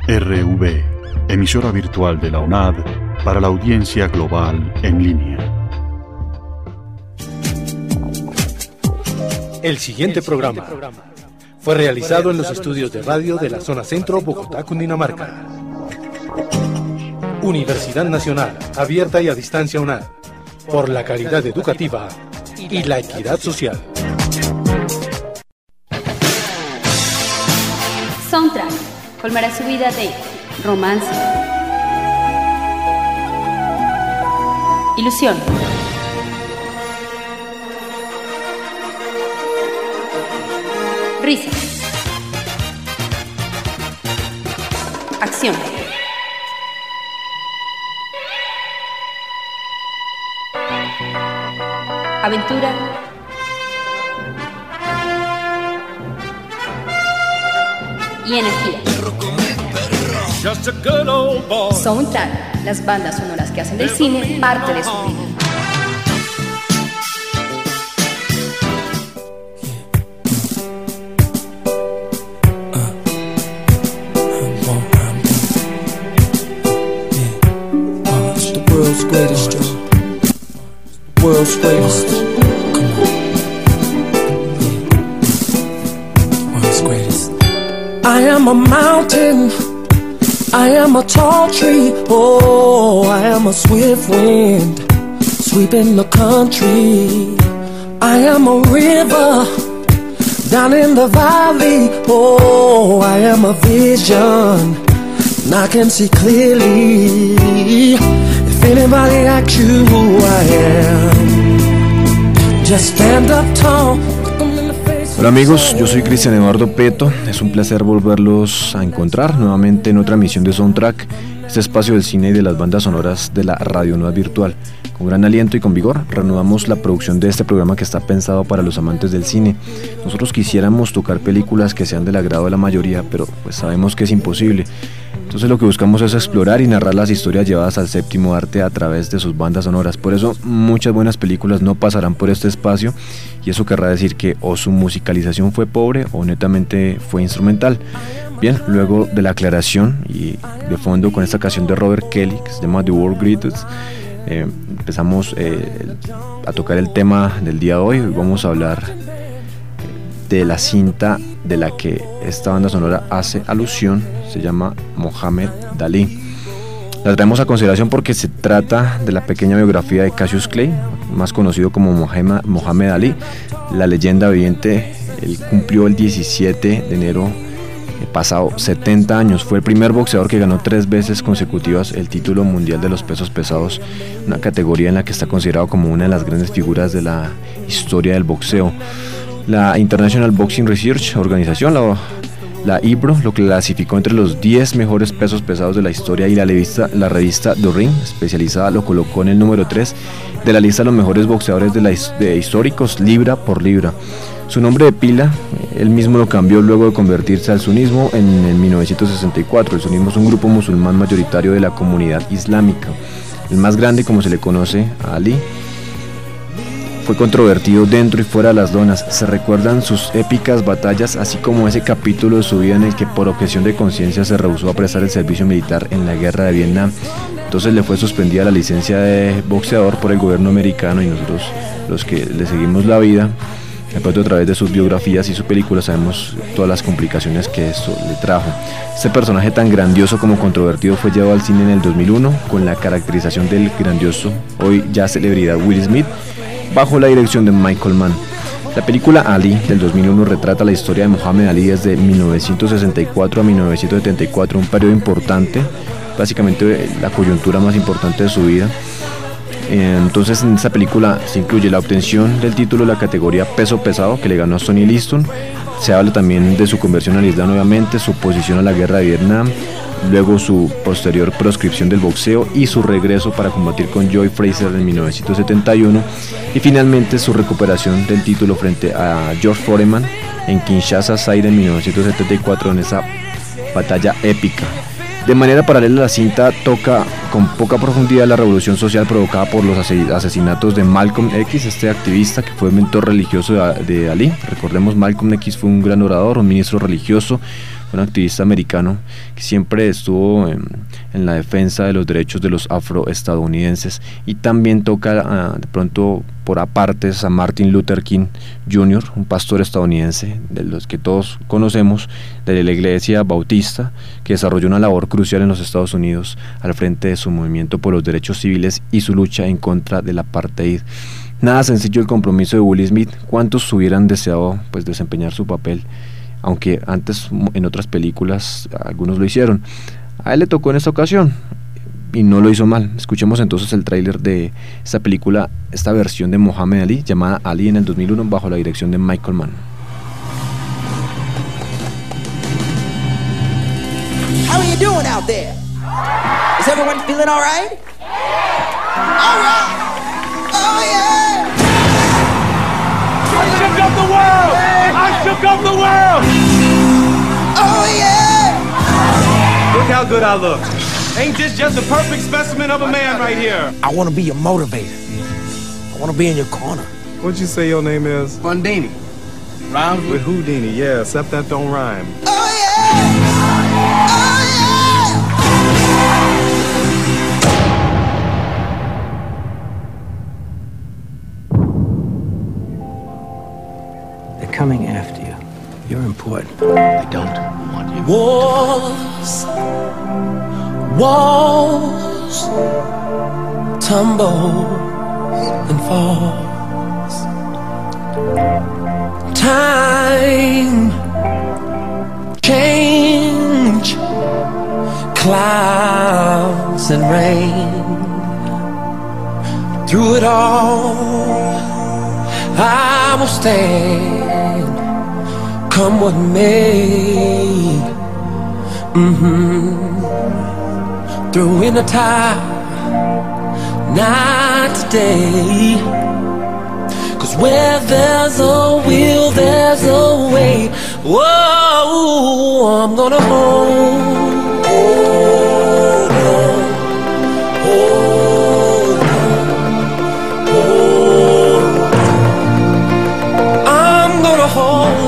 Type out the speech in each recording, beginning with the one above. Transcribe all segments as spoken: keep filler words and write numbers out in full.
R V, emisora virtual de la U N A D para la audiencia global en línea. El siguiente programa fue realizado en los estudios de radio de la zona centro, Bogotá, Cundinamarca. Universidad Nacional, abierta y a distancia U N A D, por la calidad educativa y la equidad social. Soundtrack colmará su vida de romance, ilusión, risa, acción, aventura y energía. Soundtrack, las bandas sonoras que hacen del cine parte de su vida. World's greatest. Come on. Yeah. World's greatest. I am a mountain. I am a tall tree. Oh, I am a swift wind sweeping the country. I am a river down in the valley. Oh, I am a vision and I can see clearly. If anybody asks you who I am, just stand up tall. Hola amigos, yo soy Cristian Eduardo Peto. Es un placer volverlos a encontrar nuevamente en otra emisión de Soundtrack, este espacio del cine y de las bandas sonoras de la Radio Nueva Virtual. Con gran aliento y con vigor reanudamos la producción de este programa que está pensado para los amantes del cine. Nosotros quisiéramos tocar películas que sean del agrado de la mayoría, pero pues sabemos que es imposible. Entonces lo que buscamos es explorar y narrar las historias llevadas al séptimo arte a través de sus bandas sonoras. Por eso muchas buenas películas no pasarán por este espacio, y eso querrá decir que o su musicalización fue pobre o netamente fue instrumental. Bien, luego de la aclaración y de fondo con esta canción de Robert Kelly que se llama The World Greatest, eh, empezamos eh, a tocar el tema del día de hoy. Hoy vamos a hablar de la cinta de la que esta banda sonora hace alusión. Se llama Mohamed Dalí. La traemos a consideración porque se trata de la pequeña biografía de Cassius Clay, más conocido como Mohamed, Mohamed Ali, la leyenda viviente. Él cumplió el diecisiete de enero pasado setenta años. Fue el primer boxeador que ganó tres veces consecutivas el título mundial de los pesos pesados, una categoría en la que está considerado como una de las grandes figuras de la historia del boxeo. La International Boxing Research Organization, la, la I B R O, lo clasificó entre los diez mejores pesos pesados de la historia, y la revista, la revista The Ring, especializada, lo colocó en el número tres de la lista de los mejores boxeadores de, la, de históricos libra por libra. Su nombre de pila, él mismo lo cambió luego de convertirse al sunismo en, en mil novecientos sesenta y cuatro. El sunismo es un grupo musulmán mayoritario de la comunidad islámica. El más grande, como se le conoce a Ali, fue controvertido dentro y fuera de las lonas. Se recuerdan sus épicas batallas, así como ese capítulo de su vida en el que por objeción de conciencia se rehusó a prestar el servicio militar en la guerra de Vietnam. Entonces le fue suspendida la licencia de boxeador por el gobierno americano, y nosotros, los que le seguimos la vida, de pronto a través de sus biografías y sus películas, sabemos todas las complicaciones que esto le trajo. Este personaje tan grandioso como controvertido fue llevado al cine en el dos mil uno con la caracterización del grandioso, hoy ya celebridad, Will Smith, bajo la dirección de Michael Mann. La película Ali del dos mil uno retrata la historia de Mohamed Ali desde mil novecientos sesenta y cuatro a mil novecientos setenta y cuatro, un periodo importante, básicamente la coyuntura más importante de su vida. Entonces en esta película se incluye la obtención del título de la categoría peso pesado que le ganó a Sonny Liston. Se habla también de su conversión al Islam, obviamente, su oposición a la guerra de Vietnam, luego su posterior proscripción del boxeo y su regreso para combatir con Joe Frazier en mil novecientos setenta y uno, y finalmente su recuperación del título frente a George Foreman en Kinshasa, Zaire, en mil novecientos setenta y cuatro, en esa batalla épica. De manera paralela, la cinta toca con poca profundidad la revolución social provocada por los asesinatos de Malcolm X, este activista que fue mentor religioso de, de Ali. Recordemos, Malcolm X fue un gran orador, un ministro religioso, un activista americano que siempre estuvo en, en la defensa de los derechos de los afroestadounidenses, y también toca uh, de pronto por apartes a Martin Luther King junior, un pastor estadounidense de los que todos conocemos, de la iglesia bautista, que desarrolló una labor crucial en los Estados Unidos al frente de su movimiento por los derechos civiles y su lucha en contra del apartheid. Nada sencillo el compromiso de Will Smith. ¿Cuántos hubieran deseado pues desempeñar su papel? Aunque antes en otras películas algunos lo hicieron. A él le tocó en esta ocasión y no lo hizo mal. Escuchemos entonces el tráiler de esta película, esta versión de Muhammad Ali, llamada Ali, en el dos mil uno, bajo la dirección de Michael Mann. How are you doing out there? Is everyone feeling all right? All right. Oh yeah. I shook up the world. I shook up the world. Oh yeah. Look how good I look. Ain't this just the perfect specimen of a man right here? I want to be your motivator. I want to be in your corner. What'd you say your name is? Fundini. Rhymes With Houdini, yeah, except that don't rhyme. Oh yeah. Oh yeah. They're coming after you. You're important. They don't want you. Walls, walls tumble and falls. Time, change, clouds and rain. Through it all, I will stand. Come what may. Mm-hmm. Through in the tide, not today. Cause where there's a will, there's a way. Whoa, I'm gonna hold, hold on, hold on, hold on. I'm gonna hold.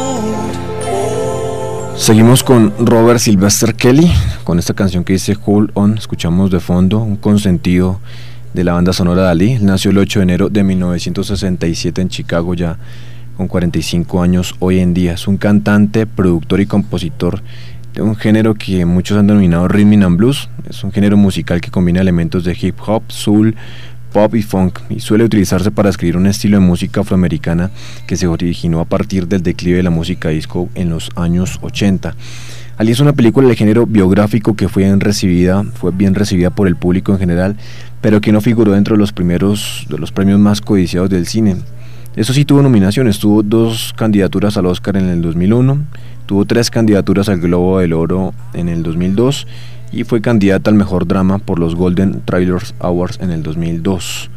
Seguimos con Robert Sylvester Kelly, con esta canción que dice Hold On. Escuchamos de fondo un consentido de la banda sonora de Ali. Él nació el ocho de enero de mil novecientos sesenta y siete en Chicago, ya con cuarenta y cinco años hoy en día. Es un cantante, productor y compositor de un género que muchos han denominado Rhythm and Blues. Es un género musical que combina elementos de hip hop, soul, pop y funk, y suele utilizarse para escribir un estilo de música afroamericana que se originó a partir del declive de la música disco en los años ochenta. Ali es una película de género biográfico que fue bien recibida, fue bien recibida por el público en general, pero que no figuró dentro de los primeros de los premios más codiciados del cine. Eso sí, tuvo nominaciones, tuvo dos candidaturas al Oscar en el dos mil uno, tuvo tres candidaturas al Globo del Oro en el dos mil dos y fue candidata al mejor drama por los Golden Trailers Awards en el dos mil dos.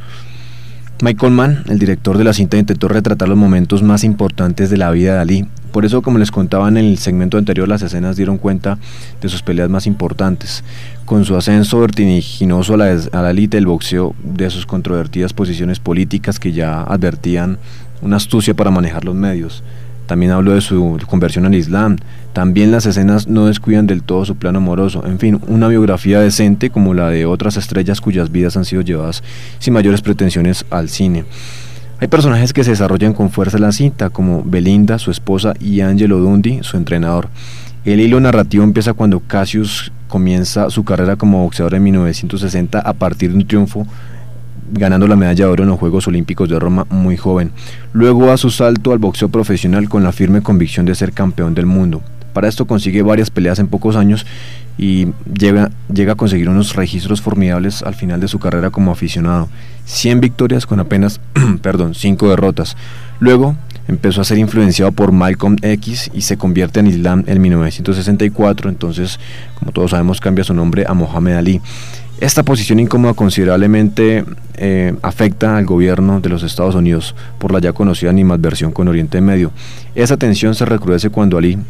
Michael Mann, el director de la cinta, intentó retratar los momentos más importantes de la vida de Ali. Por eso, como les contaba en el segmento anterior, las escenas dieron cuenta de sus peleas más importantes. Con su ascenso vertiginoso a la, a la élite del boxeo, de sus controvertidas posiciones políticas que ya advertían una astucia para manejar los medios. También habló de su conversión al Islam. También las escenas no descuidan del todo su plano amoroso. En fin, una biografía decente como la de otras estrellas cuyas vidas han sido llevadas sin mayores pretensiones al cine. Hay personajes que se desarrollan con fuerza en la cinta, como Belinda, su esposa, y Angelo Dundee, su entrenador. El hilo narrativo empieza cuando Cassius comienza su carrera como boxeador en mil novecientos sesenta a partir de un triunfo, ganando la medalla de oro en los Juegos Olímpicos de Roma muy joven. Luego da su salto al boxeo profesional con la firme convicción de ser campeón del mundo. Para esto consigue varias peleas en pocos años y llega, llega a conseguir unos registros formidables al final de su carrera como aficionado. cien victorias con apenas perdón, cinco derrotas. Luego empezó a ser influenciado por Malcolm X y se convierte en Islam en mil novecientos sesenta y cuatro. Entonces, como todos sabemos, cambia su nombre a Muhammad Ali. Esta posición incómoda considerablemente eh, afecta al gobierno de los Estados Unidos por la ya conocida animadversión con Oriente Medio. Esa tensión se recrudece cuando Ali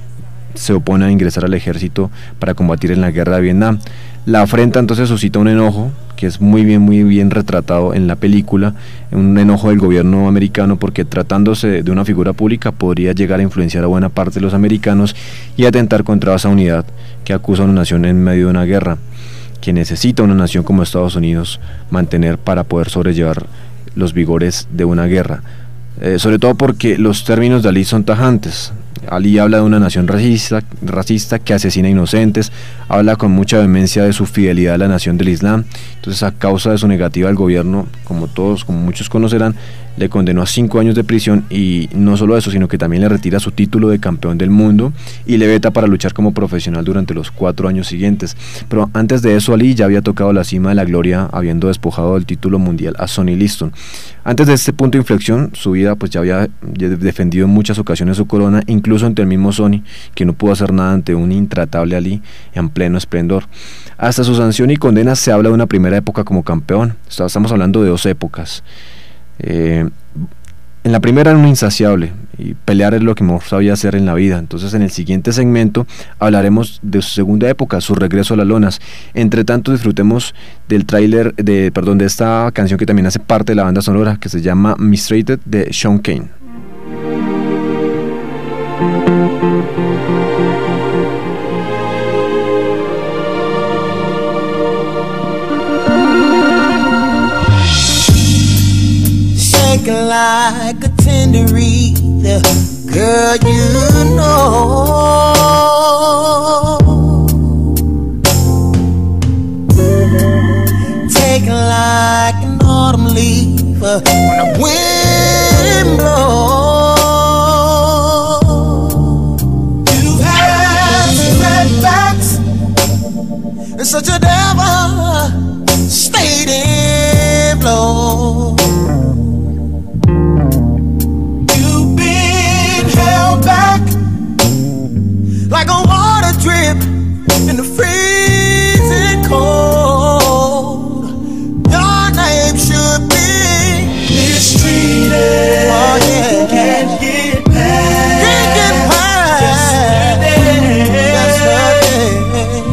se opone a ingresar al ejército para combatir en la guerra de Vietnam. La afrenta entonces suscita un enojo, que es muy bien, muy bien retratado en la película, un enojo del gobierno americano porque tratándose de una figura pública podría llegar a influenciar a buena parte de los americanos y atentar contra esa unidad que acusa a una nación en medio de una guerra, que necesita una nación como Estados Unidos mantener para poder sobrellevar los vigores de una guerra. Eh, sobre todo porque los términos de Ali son tajantes. Ali habla de una nación racista, racista que asesina inocentes, habla con mucha vehemencia de su fidelidad a la nación del Islam. Entonces, a causa de su negativa, el gobierno, como todos, como muchos conocerán, le condenó a cinco años de prisión, y no solo eso, sino que también le retira su título de campeón del mundo y le veta para luchar como profesional durante los cuatro años siguientes. Pero antes de eso, Ali ya había tocado la cima de la gloria, habiendo despojado del título mundial a Sonny Liston. Antes de este punto de inflexión, su vida pues ya había defendido en muchas ocasiones su corona, incluso ante el mismo Sonny, que no pudo hacer nada ante un intratable Ali en pleno esplendor. Hasta su sanción y condena se habla de una primera época como campeón. Estamos hablando de dos épocas. Eh, en la primera era un insaciable, y pelear es lo que mejor sabía hacer en la vida. Entonces, en el siguiente segmento hablaremos de su segunda época, su regreso a las lonas. Entre tanto, disfrutemos del tráiler, de, perdón, de esta canción que también hace parte de la banda sonora, que se llama Mistreated, de Sean Kane. Like a tender reed, girl, you know. Taking like an autumn leaf when the wind blows. You've had setbacks and such a devastating blow. Like a water drip in the freezing cold. Your name should be mistreated. Oh yeah, can't get past. Can't get past. Yesterday. Yesterday.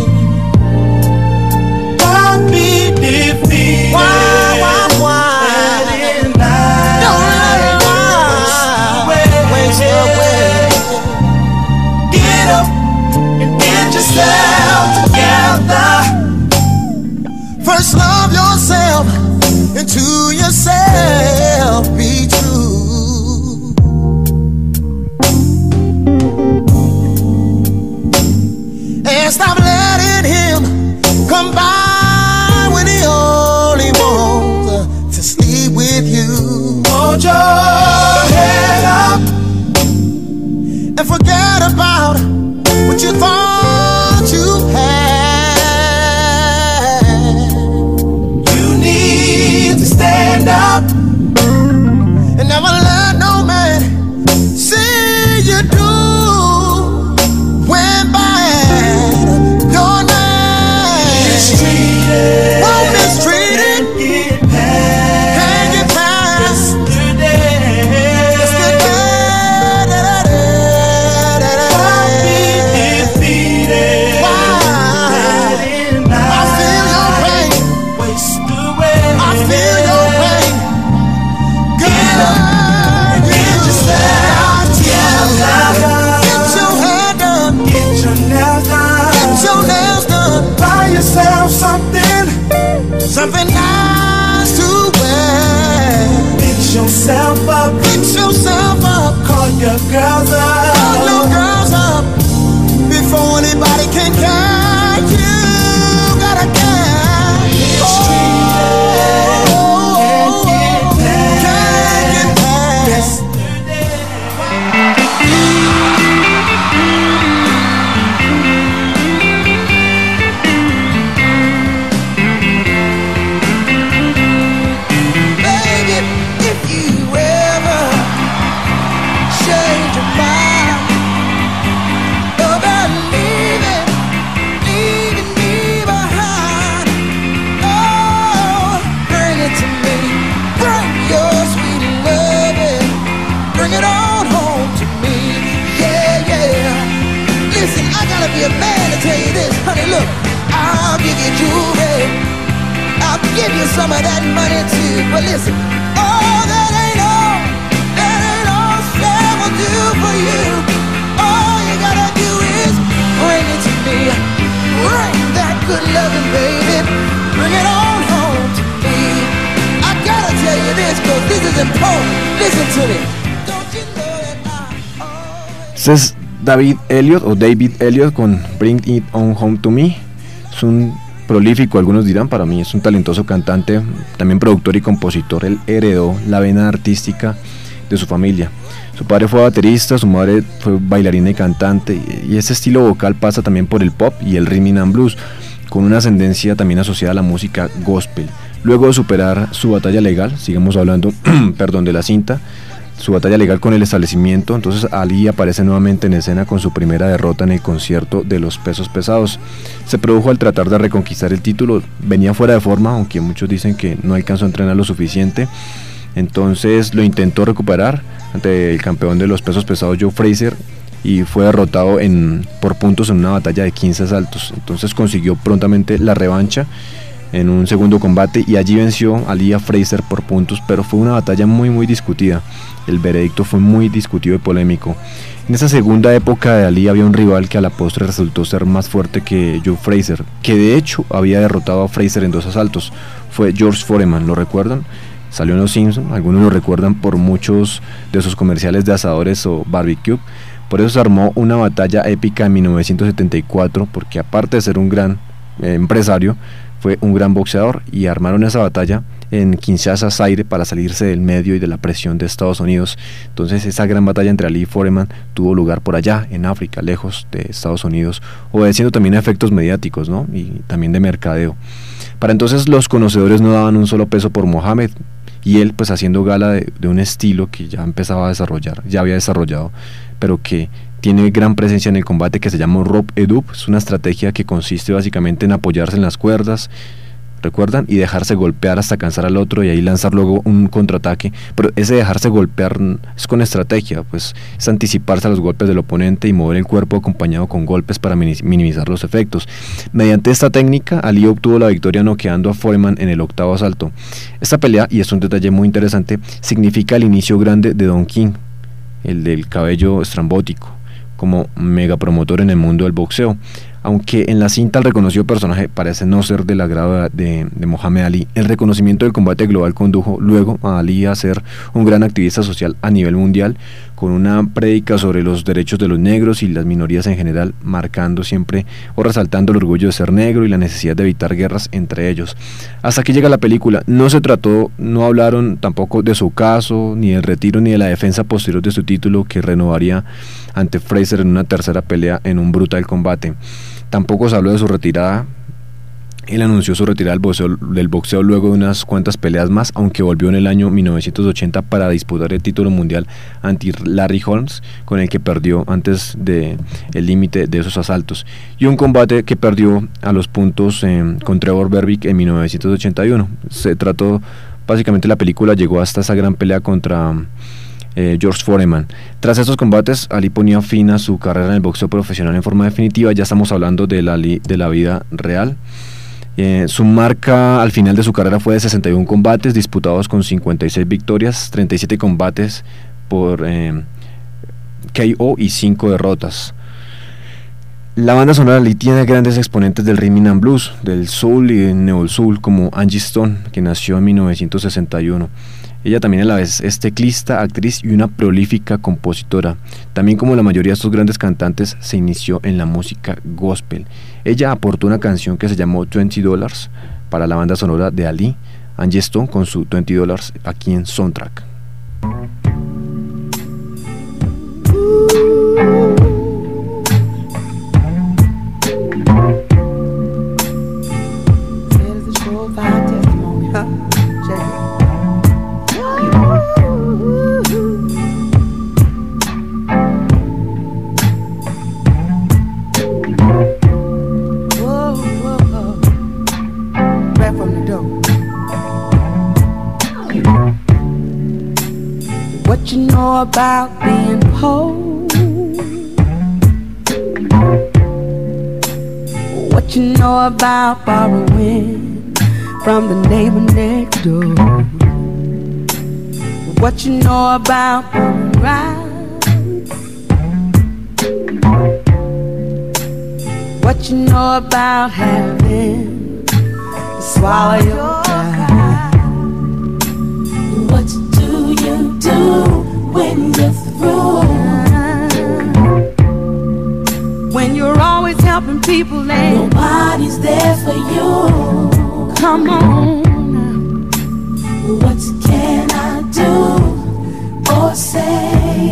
Why be defeated? Why, why, why? Don't let it lie. Waste away. Get up and get yourself together. First love yourself, and to yourself be true. And stop letting him come by when he only wants to sleep with you. Hold your head up and forget about what you thought you had. You need to stand up and never let no man see you do when bad. Your name mistreated. Won't mistreated. Can't get past. Yesterday. Yesterday. give you some of that money too. But listen, oh, that ain't all, that ain't all Sam will do for you. All you gotta do is bring it to me. Bring that good loving, baby. Bring it on home to me. I gotta tell you this, cause this is important. Listen to me. Don't you know that I always... Este es David Elliott o David Elliott con Bring It On Home to Me. Es un prolífico, algunos dirán, para mí es un talentoso cantante, también productor y compositor. Él heredó la vena artística de su familia. Su padre fue baterista, su madre fue bailarina y cantante, y ese estilo vocal pasa también por el pop y el rhythm and blues, con una ascendencia también asociada a la música gospel. Luego de superar su batalla legal, sigamos hablando perdón, de la cinta, su batalla legal con el establecimiento, entonces Ali aparece nuevamente en escena con su primera derrota en el concierto de los pesos pesados. Se produjo al tratar de reconquistar el título, venía fuera de forma, aunque muchos dicen que no alcanzó a entrenar lo suficiente, entonces lo intentó recuperar ante el campeón de los pesos pesados Joe Frazier y fue derrotado en, por puntos en una batalla de quince asaltos. Entonces consiguió prontamente la revancha en un segundo combate y allí venció a Ali Frazier por puntos, pero fue una batalla muy muy discutida. El veredicto fue muy discutido y polémico. En esa segunda época de Ali había un rival que a la postre resultó ser más fuerte que Joe Frazier, que de hecho había derrotado a Frazier en dos asaltos. Fue George Foreman, ¿lo recuerdan? Salió en Los Simpsons, algunos lo recuerdan por muchos de sus comerciales de asadores o barbecue. Por eso se armó una batalla épica en mil novecientos setenta y cuatro, porque aparte de ser un gran eh, empresario, fue un gran boxeador, y armaron esa batalla en Kinshasa, Zaire, para salirse del medio y de la presión de Estados Unidos. Entonces esa gran batalla entre Ali y Foreman tuvo lugar por allá, en África, lejos de Estados Unidos, obedeciendo también a efectos mediáticos, ¿no? Y también de mercadeo. Para entonces los conocedores no daban un solo peso por Mohamed, y él pues haciendo gala de, de un estilo que ya empezaba a desarrollar, ya había desarrollado, pero que tiene gran presencia en el combate, que se llama rope edup. Es una estrategia que consiste básicamente en apoyarse en las cuerdas, ¿recuerdan? Y dejarse golpear hasta cansar al otro y ahí lanzar luego un contraataque. Pero ese dejarse golpear es con estrategia, pues es anticiparse a los golpes del oponente y mover el cuerpo acompañado con golpes para minimizar los efectos. Mediante esta técnica, Ali obtuvo la victoria noqueando a Foreman en el octavo asalto. Esta pelea, y es un detalle muy interesante, significa el inicio grande de Don King, el del cabello estrambótico, como mega promotor en el mundo del boxeo. Aunque en la cinta el reconocido personaje parece no ser del agrado de, de Mohamed Ali, el reconocimiento del combate global condujo luego a Ali a ser un gran activista social a nivel mundial, con una prédica sobre los derechos de los negros y las minorías en general, marcando siempre o resaltando el orgullo de ser negro y la necesidad de evitar guerras entre ellos. Hasta aquí llega la película. No se trató, no hablaron tampoco de su caso, ni del retiro, ni de la defensa posterior de su título, que renovaría ante Frazier en una tercera pelea en un brutal combate. Tampoco se habló de su retirada. Él anunció su retirada del boxeo, del boxeo luego de unas cuantas peleas más, aunque volvió en el año mil novecientos ochenta para disputar el título mundial ante Larry Holmes, con el que perdió antes del límite de esos asaltos, y un combate que perdió a los puntos eh, con Trevor Berbick en mil novecientos ochenta y uno. Se trató, básicamente la película llegó hasta esa gran pelea contra Eh, George Foreman. Tras estos combates, Ali ponía fin a su carrera en el boxeo profesional en forma definitiva. Ya estamos hablando de la, de la vida real. Eh, su marca al final de su carrera fue de sesenta y uno combates disputados con cincuenta y seis victorias, treinta y siete combates por eh, K O y cinco derrotas. La banda sonora Ali tiene grandes exponentes del rhythm and blues, del soul y del neo soul, como Angie Stone, que nació en mil novecientos sesenta y uno. Ella también a la vez es teclista, actriz y una prolífica compositora. También, como la mayoría de estos grandes cantantes, se inició en la música gospel. Ella aportó una canción que se llamó veinte dólares para la banda sonora de Ali. Angie Stone con su veinte dólares aquí en Soundtrack. What you know about being poor? What you know about borrowing from the neighbor next door. What you know about right? What you know about having to swallow your pride? What do you do when you're through? When you're always helping people and nobody's there for you. Come on. What can I do or say?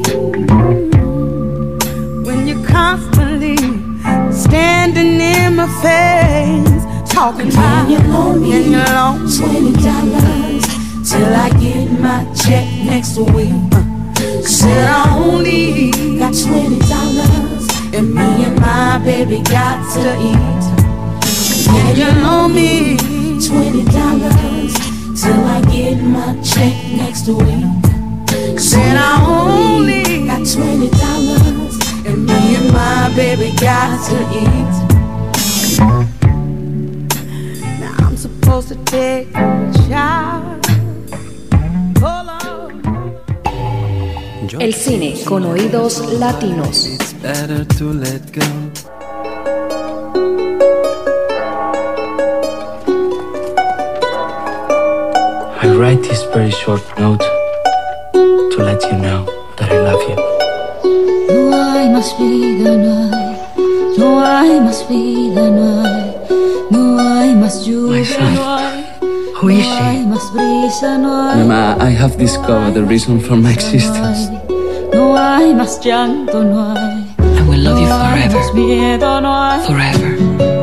When you're constantly standing in my face, talking about you loan me and you loan twenty dollars till I get my check next week. Said I only got twenty dollars and me and my baby got to eat. Can you loan me twenty dollars till I get my check next week? Said I only got twenty dollars and me and my baby got to eat. Now I'm supposed to take a shower. El cine con oídos latinos. It's better to let go. I write this very short note to let you know that I love you. No hay más vida, no hay, no hay más vida, no hay, no hay más lluvia, no hay, Who is no hay she? más brisa, no hay. Mama, I have discovered the reason for my existence. No hay más llanto, no hay. I will love you No hay forever. más miedo, no hay. Forever.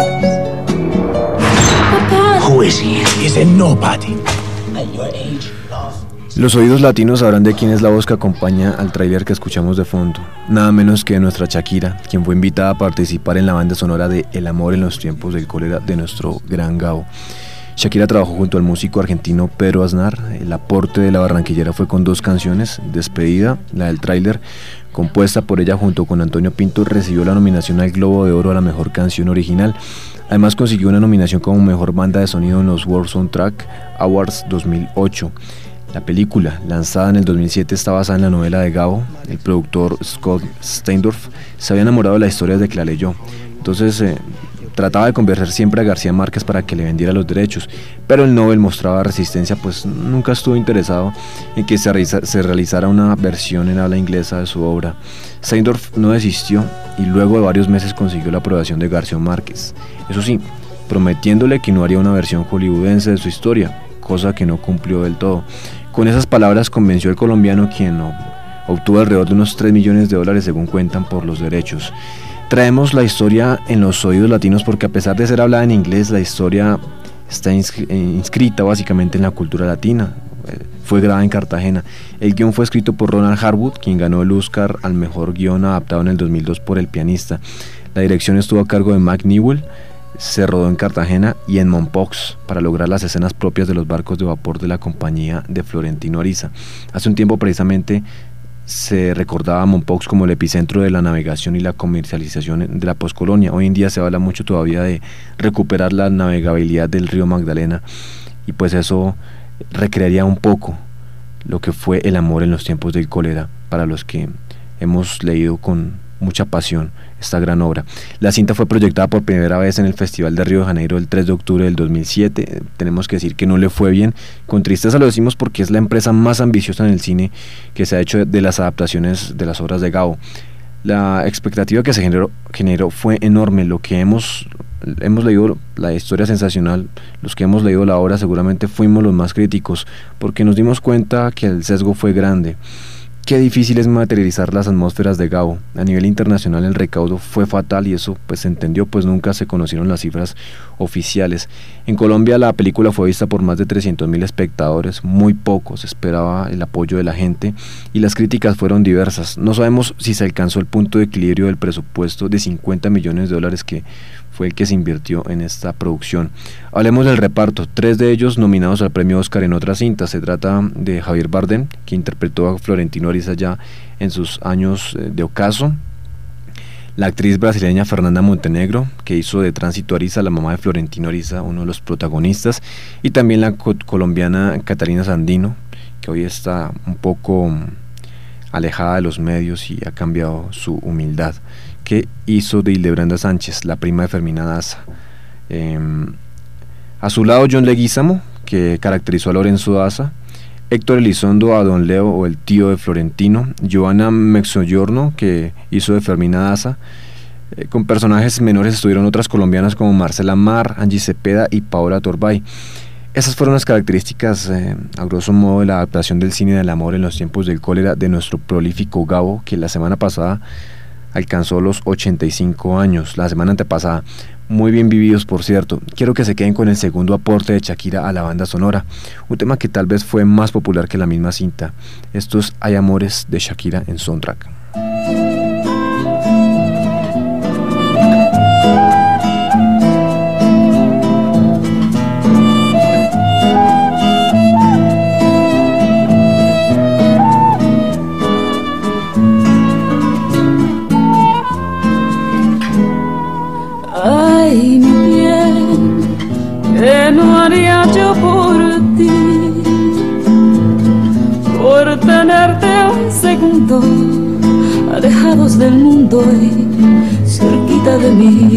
Who is he? He's a nobody. At your age, love. Los oídos latinos sabrán de quién es la voz que acompaña al tráiler que escuchamos de fondo. Nada menos que de nuestra Shakira, quien fue invitada a participar en la banda sonora de El amor en los tiempos del cólera de nuestro gran Gabo. Shakira trabajó junto al músico argentino Pedro Aznar. El aporte de la barranquillera fue con dos canciones. Despedida, la del tráiler, compuesta por ella junto con Antonio Pinto, recibió la nominación al Globo de Oro a la mejor canción original. Además consiguió una nominación como mejor banda de sonido en los World Soundtrack Awards dos mil ocho. La película, lanzada en el dos mil siete, está basada en la novela de Gabo. El productor Scott Steindorf se había enamorado de la historia desde que la leyó. Entonces eh, trataba de convencer siempre a García Márquez para que le vendiera los derechos, pero el Nobel mostraba resistencia, pues nunca estuvo interesado en que se, realiza, se realizara una versión en habla inglesa de su obra. Steindorf no desistió y luego de varios meses consiguió la aprobación de García Márquez, eso sí, prometiéndole que no haría una versión hollywoodense de su historia, cosa que no cumplió del todo. Con esas palabras convenció al colombiano, quien obtuvo alrededor de unos tres millones de dólares según cuentan por los derechos. Traemos la historia en los oídos latinos porque a pesar de ser hablada en inglés, la historia está inscrita básicamente en la cultura latina. Fue grabada en Cartagena. El guión fue escrito por Ronald Harwood, quien ganó el Oscar al mejor guión adaptado en el dos mil dos por El pianista. La dirección estuvo a cargo de Mac Newell. Se rodó en Cartagena y en Mompox para lograr las escenas propias de los barcos de vapor de la compañía de Florentino Ariza. Hace un tiempo precisamente se recordaba a Mompox como el epicentro de la navegación y la comercialización de la poscolonia. Hoy en día se habla mucho todavía de recuperar la navegabilidad del río Magdalena, y pues eso recrearía un poco lo que fue el amor en los tiempos del cólera para los que hemos leído con mucha pasión esta gran obra. La cinta fue proyectada por primera vez en el Festival de Río de Janeiro el tres de octubre del dos mil siete. Tenemos que decir que no le fue bien. Con tristeza lo decimos porque es la empresa más ambiciosa en el cine que se ha hecho de las adaptaciones de las obras de Gabo. La expectativa que se generó, generó fue enorme. Lo que hemos, hemos leído, la historia sensacional, los que hemos leído la obra seguramente fuimos los más críticos porque nos dimos cuenta que el sesgo fue grande. Qué difícil es materializar las atmósferas de Gabo. A nivel internacional el recaudo fue fatal y eso pues se entendió, pues nunca se conocieron las cifras oficiales. En Colombia la película fue vista por más de trescientos mil espectadores, muy pocos, esperaba el apoyo de la gente y las críticas fueron diversas. No sabemos si se alcanzó el punto de equilibrio del presupuesto de cincuenta millones de dólares que fue el que se invirtió en esta producción. Hablemos del reparto, tres de ellos nominados al premio Oscar en otras cintas. Se trata de Javier Bardem, que interpretó a Florentino Ariza ya en sus años de ocaso. la actriz brasileña Fernanda Montenegro, que hizo de Tránsito Ariza la mamá de Florentino Ariza, uno de los protagonistas, y también la co- colombiana Catalina Sandino, que hoy está un poco alejada de los medios y ha cambiado su humildad, que hizo de Hildebranda Sánchez, la prima de Fermina Daza. Eh, a su lado John Leguizamo, que caracterizó a Lorenzo Daza, Héctor Elizondo a Don Leo o el tío de Florentino, Giovanna Mezzogiorno, que hizo de Fermina Daza. Eh, con personajes menores estuvieron otras colombianas como Marcela Mar, Angie Cepeda y Paola Torbay. Esas fueron las características, eh, a grosso modo, de la adaptación del cine del amor en los tiempos del cólera de nuestro prolífico Gabo, que la semana pasada alcanzó los ochenta y cinco años, la semana antepasada. Muy bien vividos, por cierto. Quiero que se queden con el segundo aporte de Shakira a la banda sonora, un tema que tal vez fue más popular que la misma cinta. Esto es Hay Amores de Shakira en Soundtrack. Ay, mi bien, ¿qué no haría yo por ti? Por tenerte un segundo, alejados del mundo y cerquita de mí.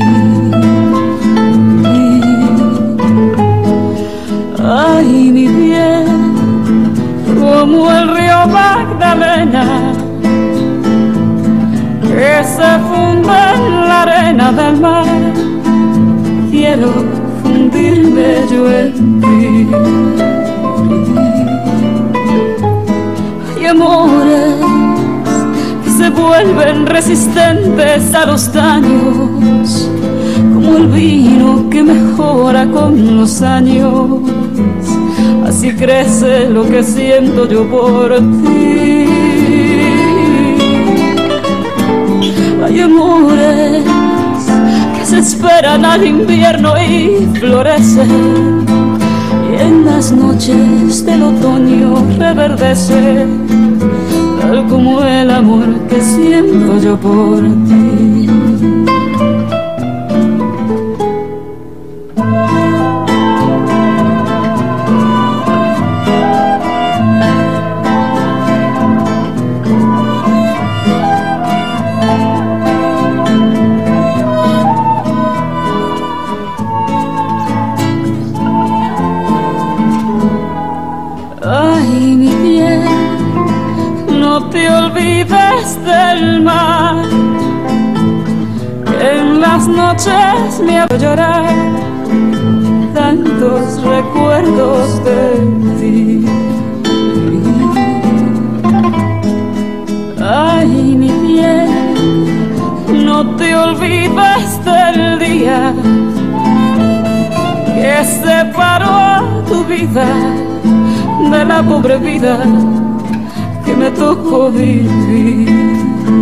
Ay, mi bien, como el río Magdalena, que se funde en la arena del mar, quiero fundirme yo en ti. Hay amores que se vuelven resistentes a los daños, como el vino que mejora con los años. Así crece lo que siento yo por ti. Hay amores que se esperan al invierno y florecen, y en las noches del otoño reverdece, tal como el amor que siento yo por ti. Del mar, en las noches me hago llorar tantos recuerdos de ti. Ay, mi bien, no te olvides del día que separó a tu vida de la pobre vida que me tocó vivir.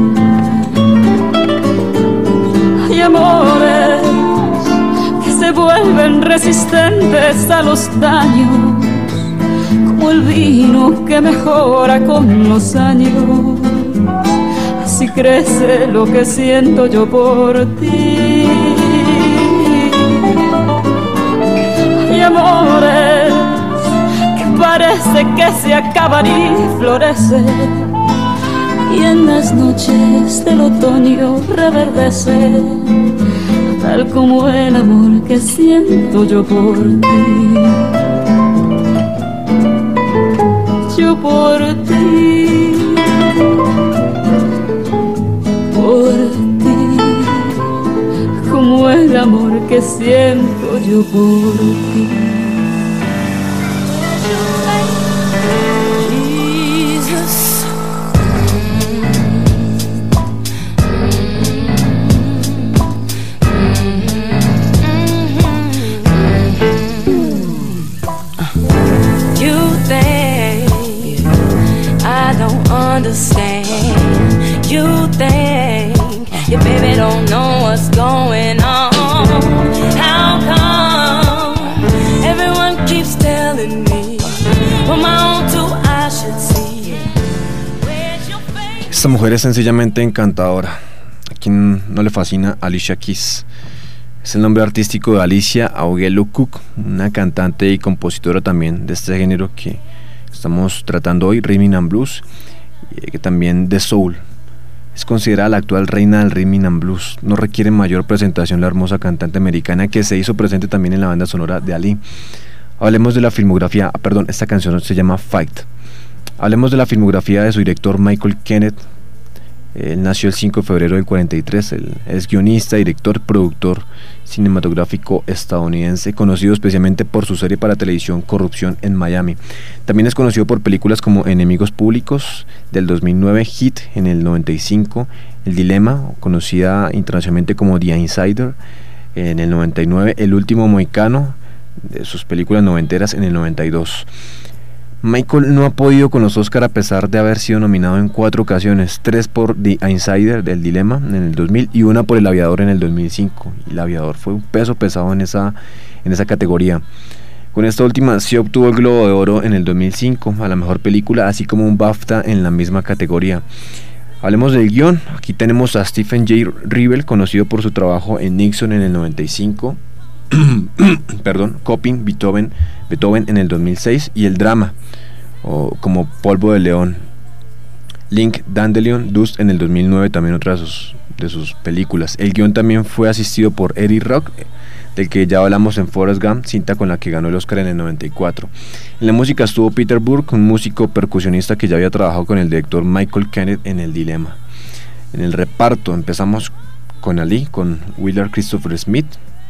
Hay amores que se vuelven resistentes a los daños, como el vino que mejora con los años. Así crece lo que siento yo por ti. Hay amores parece que se acaban y florecen, y en las noches del otoño reverdece, tal como el amor que siento yo por ti. Yo por ti, por ti, como el amor que siento yo por ti. Understand, you think your baby don't know what's going on. How come everyone keeps telling me what my own two eyes should see? Esta mujer es sencillamente encantadora. quien no le fascina Alicia Keys. Es el nombre artístico de Alicia Augelo Cook, una cantante y compositora también de este género que estamos tratando hoy, Rhythm and Blues, y que también de soul. Es considerada la actual reina del Rhythm and Blues. No requiere mayor presentación la hermosa cantante americana que se hizo presente también en la banda sonora de Ali. Hablemos de la filmografía, ah, perdón, esta canción se llama Fight. Hablemos de la filmografía de su director Michael Kenneth. Él nació el cinco de febrero del cuarenta y tres, él es guionista, director, productor cinematográfico estadounidense, conocido especialmente por su serie para televisión Corrupción en Miami. También es conocido por películas como Enemigos Públicos del dos mil nueve, Hit en el noventa y cinco, El Dilema, conocida internacionalmente como The Insider en el noventa y nueve, El Último Mohicano, de sus películas noventeras, en el noventa y dos. Michael no ha podido con los Oscar a pesar de haber sido nominado en cuatro ocasiones, tres por The Insider del Dilema en el dos mil y una por El Aviador en el dos mil cinco, y El Aviador fue un peso pesado en esa, en esa categoría. Con esta última sí obtuvo el Globo de Oro en el dos mil cinco a la mejor película, así como un BAFTA en la misma categoría. Hablemos del guión. Aquí tenemos a Stephen J. Rivel, conocido por su trabajo en Nixon en el noventa y cinco, perdón, Coping, Beethoven, Beethoven en el dos mil seis, y el drama, o como Polvo de León, Link, Dandelion, Dust en el dos mil nueve, también otra de sus, de sus películas. El guión también fue asistido por Eddie Rock, del que ya hablamos en Forrest Gump, cinta con la que ganó el Oscar en el noventa y cuatro. En la música estuvo Peter Burke, un músico percusionista que ya había trabajado con el director Michael Kenneth en El Dilema. En el reparto empezamos con Ali, con Willard Christopher Smith.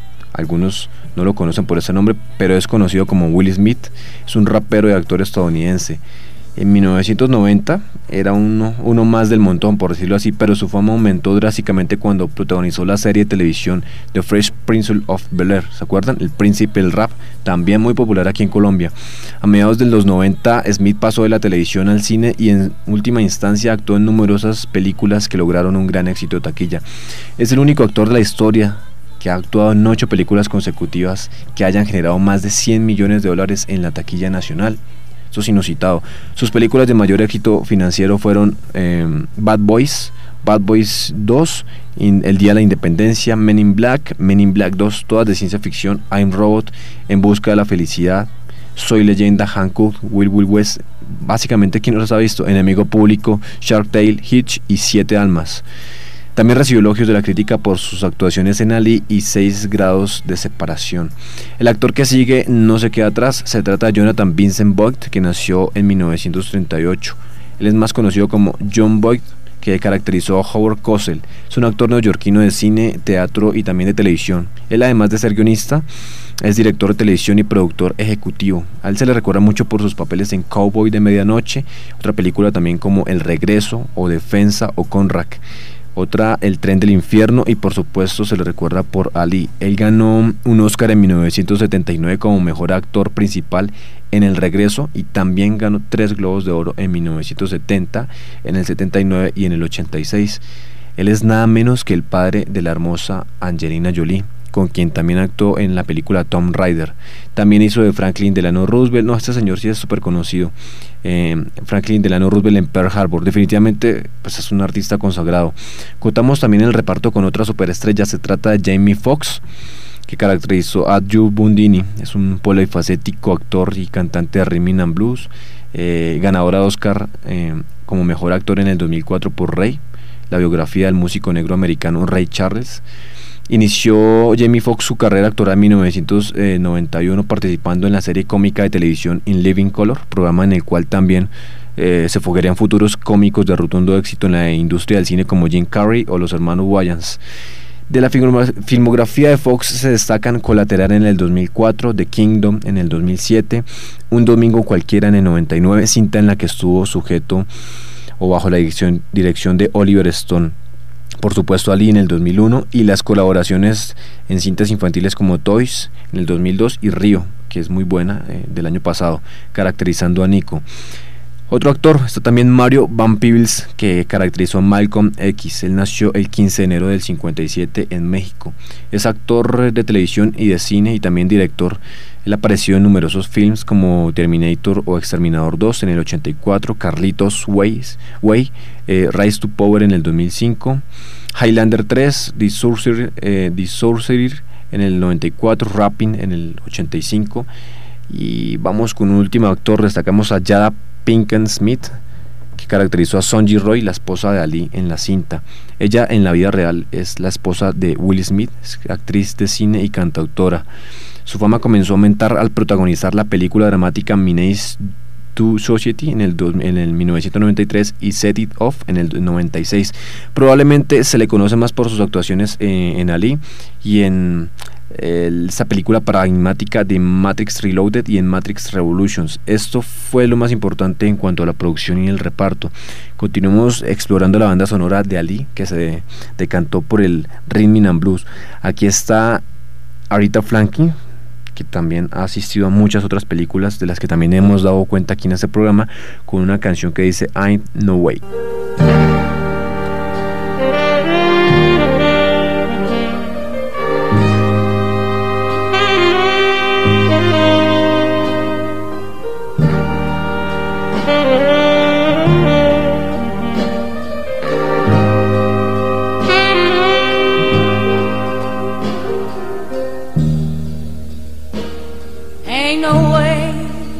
Algunos no lo conocen por ese nombre, pero es conocido como Will Smith. Es un rapero y actor estadounidense. En mil novecientos noventa era uno, uno más del montón, por decirlo así, pero su fama aumentó drásticamente cuando protagonizó la serie de televisión The Fresh Prince of Bel-Air. ¿Se acuerdan? El príncipe del rap, también muy popular aquí en Colombia. A mediados de los noventa, Smith pasó de la televisión al cine y en última instancia actuó en numerosas películas que lograron un gran éxito de taquilla. Es el único actor de la historia que ha actuado en ocho películas consecutivas que hayan generado más de cien millones de dólares en la taquilla nacional. Eso es inusitado. Sus películas de mayor éxito financiero fueron eh, Bad Boys, Bad Boys dos, in, El Día de la Independencia, Men in Black, Men in Black dos, todas de ciencia ficción, I'm Robot, En Busca de la Felicidad, Soy Leyenda, Hancock, Wild Wild West. Básicamente, ¿quién no los ha visto? Enemigo Público, Shark Tale, Hitch y Siete Almas. También recibió elogios de la crítica por sus actuaciones en Ali y Seis Grados de Separación. El actor que sigue no se queda atrás. Se trata de Jonathan Vincent Voight, que nació en mil novecientos treinta y ocho. Él es más conocido como John Voight, que caracterizó a Howard Cosell. Es un actor neoyorquino de cine, teatro y también de televisión. Él, además de ser guionista, es director de televisión y productor ejecutivo. A él se le recuerda mucho por sus papeles en Cowboy de Medianoche, otra película también como El Regreso o Defensa o Conrack. Otra, El Tren del Infierno, y por supuesto se le recuerda por Ali. Él ganó un Oscar en mil novecientos setenta y nueve como mejor actor principal en El Regreso, y también ganó tres Globos de Oro en mil novecientos setenta, en el setenta y nueve y en el ochenta y seis. Él es nada menos que el padre de la hermosa Angelina Jolie, con quien también actuó en la película Tomb Raider. También hizo de Franklin Delano Roosevelt. No, este señor sí es súper conocido. Eh, Franklin Delano Roosevelt en Pearl Harbor. Definitivamente pues es un artista consagrado. Contamos también el reparto con otra superestrella. Se trata de Jamie Foxx, que caracterizó a Joe Bundini. Es un polifacético actor y cantante de Rhythm and Blues, eh, ganadora de Oscar eh, como mejor actor en el dos mil cuatro por Ray, la biografía del músico negro americano Ray Charles. Inició Jamie Foxx su carrera actoral en mil novecientos noventa y uno participando en la serie cómica de televisión In Living Color, programa en el cual también eh, se foguearían futuros cómicos de rotundo éxito en la industria del cine como Jim Carrey o los hermanos Wayans. De la filmografía de Foxx se destacan Colateral en el dos mil cuatro, The Kingdom en el dos mil siete, Un Domingo Cualquiera en el noventa y nueve, cinta en la que estuvo sujeto o bajo la dirección, dirección de Oliver Stone. Por supuesto, Ali en el dos mil uno, y las colaboraciones en cintas infantiles como Toys en el dos mil dos y Río, que es muy buena, eh, del año pasado, caracterizando a Nico. Otro actor está también Mario Van Peebles, que caracterizó a Malcolm X. Él nació el quince de enero del cincuenta y siete en México. Es actor de televisión y de cine y también director. Él apareció en numerosos films como Terminator o Exterminador dos en el ochenta y cuatro, Carlitos Way, Way eh, Rise to Power en el dos mil cinco, Highlander tres, The Sorcerer, eh, The Sorcerer en el noventa y cuatro, Rapping en el ochenta y cinco. Y vamos con un último actor, destacamos a Jada Pinkett Smith, que caracterizó a Sonji Roy, la esposa de Ali en la cinta. Ella en la vida real es la esposa de Will Smith, es actriz de cine y cantautora. Su fama comenzó a aumentar al protagonizar la película dramática Menace to Society en el, en el mil novecientos noventa y tres y Set It Off en el noventa y seis. Probablemente se le conoce más por sus actuaciones eh, en Ali y en esa película paradigmática de Matrix Reloaded y en Matrix Revolutions. Esto fue lo más importante en cuanto a la producción y el reparto. Continuamos explorando la banda sonora de Ali, que se decantó por el Rhythm and Blues. Aquí está Aretha Franklin, que también ha asistido a muchas otras películas de las que también hemos dado cuenta aquí en este programa, con una canción que dice Ain't No Way. Ain't no way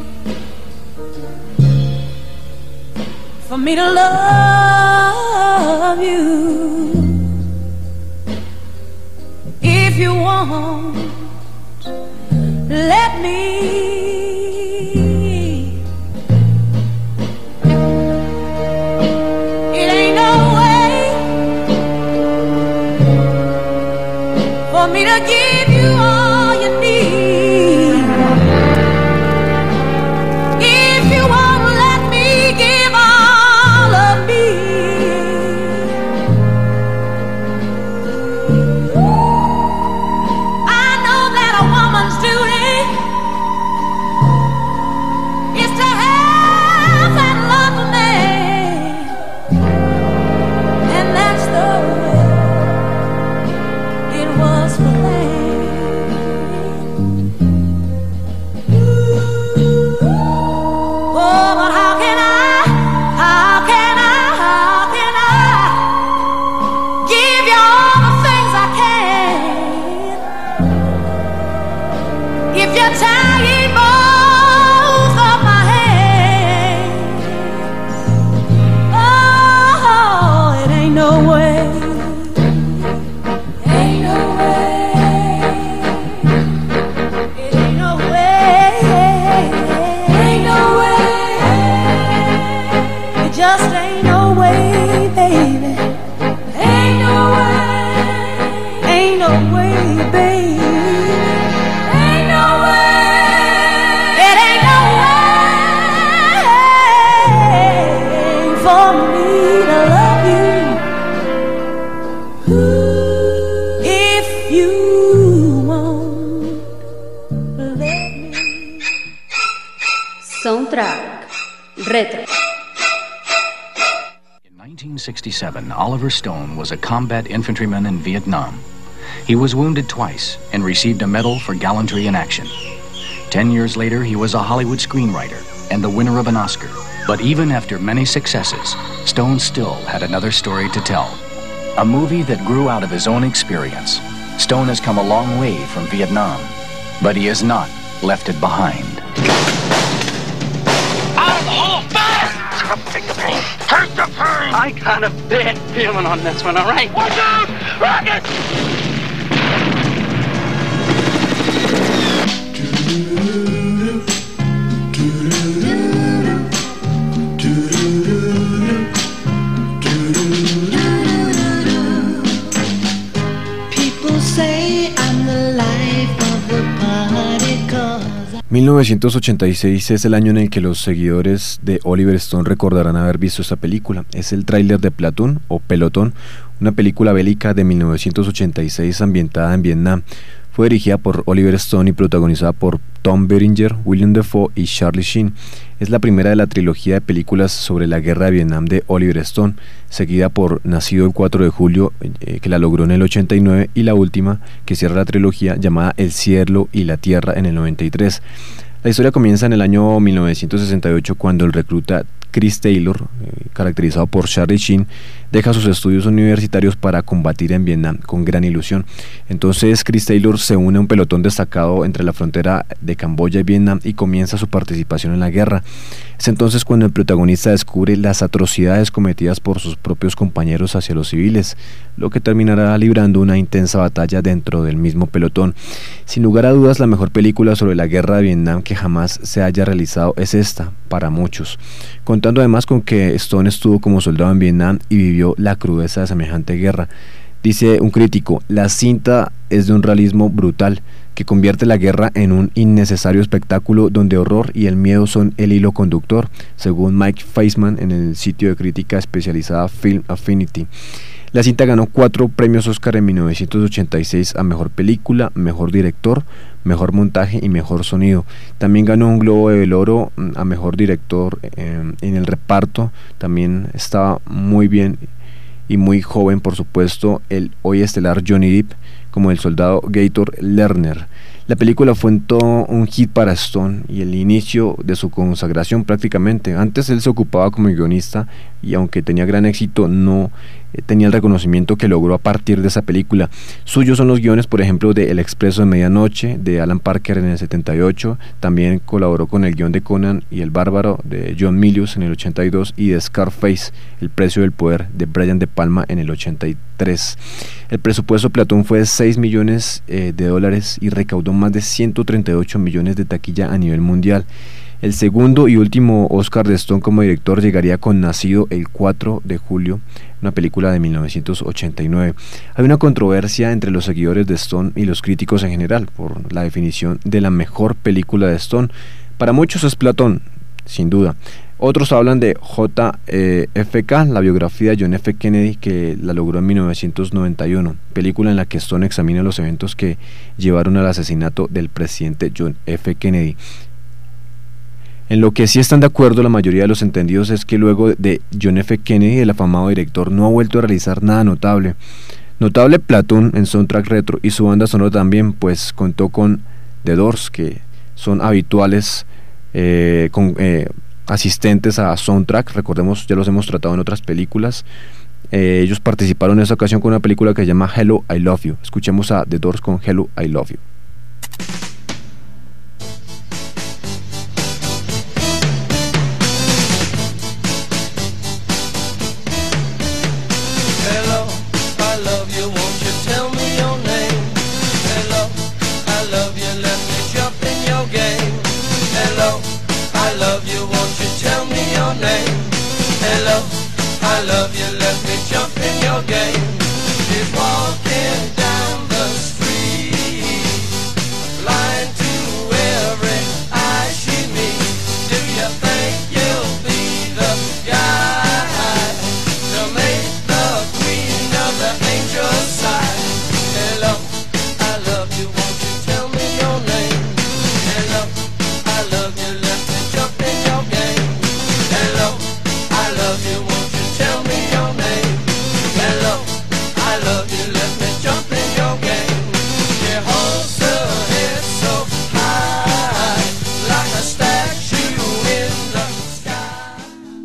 for me to love you. If you want, let me. It ain't no way for me to give you all you need. If you won't let me give all of me, I know that a woman's duty is to have and love a man, and that's the way it was for me. Oh, but how can I, how can I, how can I give you all the things I can if you're tying both of my hands? Oh, it ain't no way, ain't no way, it ain't no way, ain't no way, it just ain't no way, baby, ain't no way, ain't no way, baby, ain't no way, it ain't no way for me to love you. If you won't let me. Soundtrack Retro. In nineteen sixty-seven, Oliver Stone was a combat infantryman in Vietnam. He was wounded twice and received a medal for gallantry in action. Ten years later, he was a Hollywood screenwriter and the winner of an Oscar. But even after many successes, Stone still had another story to tell. A movie that grew out of his own experience. Stone has come a long way from Vietnam, but he has not left it behind. Take the pain. Hurt the pain. I got a bad feeling on this one, all right? Watch out! Rocket! People say I'm the life of the party cause mil novecientos ochenta y seis es el año en el que los seguidores de Oliver Stone recordarán haber visto esta película. Es el tráiler de Platoon o Pelotón, una película bélica de mil novecientos ochenta y seis ambientada en Vietnam. Fue dirigida por Oliver Stone y protagonizada por Tom Berenger, William Dafoe y Charlie Sheen. Es la primera de la trilogía de películas sobre la guerra de Vietnam de Oliver Stone, seguida por Nacido el cuatro de julio, eh, que la logró en el ochenta y nueve, y la última, que cierra la trilogía, llamada El cielo y la tierra, en el noventa y tres. La historia comienza en el año mil novecientos sesenta y ocho, cuando el recluta Chris Taylor, eh, caracterizado por Charlie Sheen, deja sus estudios universitarios para combatir en Vietnam con gran ilusión. Entonces Chris Taylor se une a un pelotón destacado entre la frontera de Camboya y Vietnam y comienza su participación en la guerra. Es entonces cuando el protagonista descubre las atrocidades cometidas por sus propios compañeros hacia los civiles, lo que terminará librando una intensa batalla dentro del mismo pelotón. Sin lugar a dudas, la mejor película sobre la guerra de Vietnam que jamás se haya realizado es esta, para muchos, contando además con que Stone estuvo como soldado en Vietnam y vivió la crudeza de semejante guerra. Dice un crítico: la cinta es de un realismo brutal que convierte la guerra en un innecesario espectáculo donde horror y el miedo son el hilo conductor, según Mike Faisman en el sitio de crítica especializada Film Affinity. La cinta ganó cuatro premios Oscar en mil novecientos ochenta y seis a Mejor Película, Mejor Director, Mejor Montaje y Mejor Sonido. También ganó un Globo de Oro a Mejor Director. Eh, en el reparto también estaba muy bien y muy joven, por supuesto, el hoy estelar Johnny Depp como el soldado Gator Lerner. La película fue en todo un hit para Stone y el inicio de su consagración prácticamente. Antes él se ocupaba como guionista y aunque tenía gran éxito no eh, tenía el reconocimiento que logró a partir de esa película. Suyos son los guiones, por ejemplo, de El Expreso de Medianoche de Alan Parker en el setenta y ocho, también colaboró con el guion de Conan y el Bárbaro de John Milius en el ochenta y dos y de Scarface, El Precio del Poder de Brian De Palma en el ochenta y tres. El presupuesto Platón fue de seis millones eh, de dólares y recaudó más de ciento treinta y ocho millones de taquilla a nivel mundial. El segundo y último Oscar de Stone como director llegaría con Nacido el cuatro de julio, una película de mil novecientos ochenta y nueve. Hay una controversia entre los seguidores de Stone y los críticos en general por la definición de la mejor película de Stone. Para muchos es Platón, sin duda. Otros hablan de J F K, la biografía de John F. Kennedy, que la logró en mil novecientos noventa y uno, película en la que Stone examina los eventos que llevaron al asesinato del presidente John F. Kennedy. En lo que sí están de acuerdo la mayoría de los entendidos es que luego de John F. Kennedy, el afamado director no ha vuelto a realizar nada notable. Notable Platoon en soundtrack retro y su banda sonora también, pues contó con The Doors, que son habituales eh, con, eh, asistentes a soundtrack. Recordemos, ya los hemos tratado en otras películas. Eh, ellos participaron en esa ocasión con una película que se llama Hello, I Love You. Escuchemos a The Doors con Hello, I Love You. I love you, let me jump in your game. She's walking down the street, lying to every eye she meets. Do you think you'll be the guy to make the queen of the angels sigh? Hello, I love you, won't you tell me your name? Hello, I love you, let me jump in your game. Hello, I love you, won't you tell me your name? Hello, I love you, let me jump in your game. She holds her head so high, like a statue in the sky.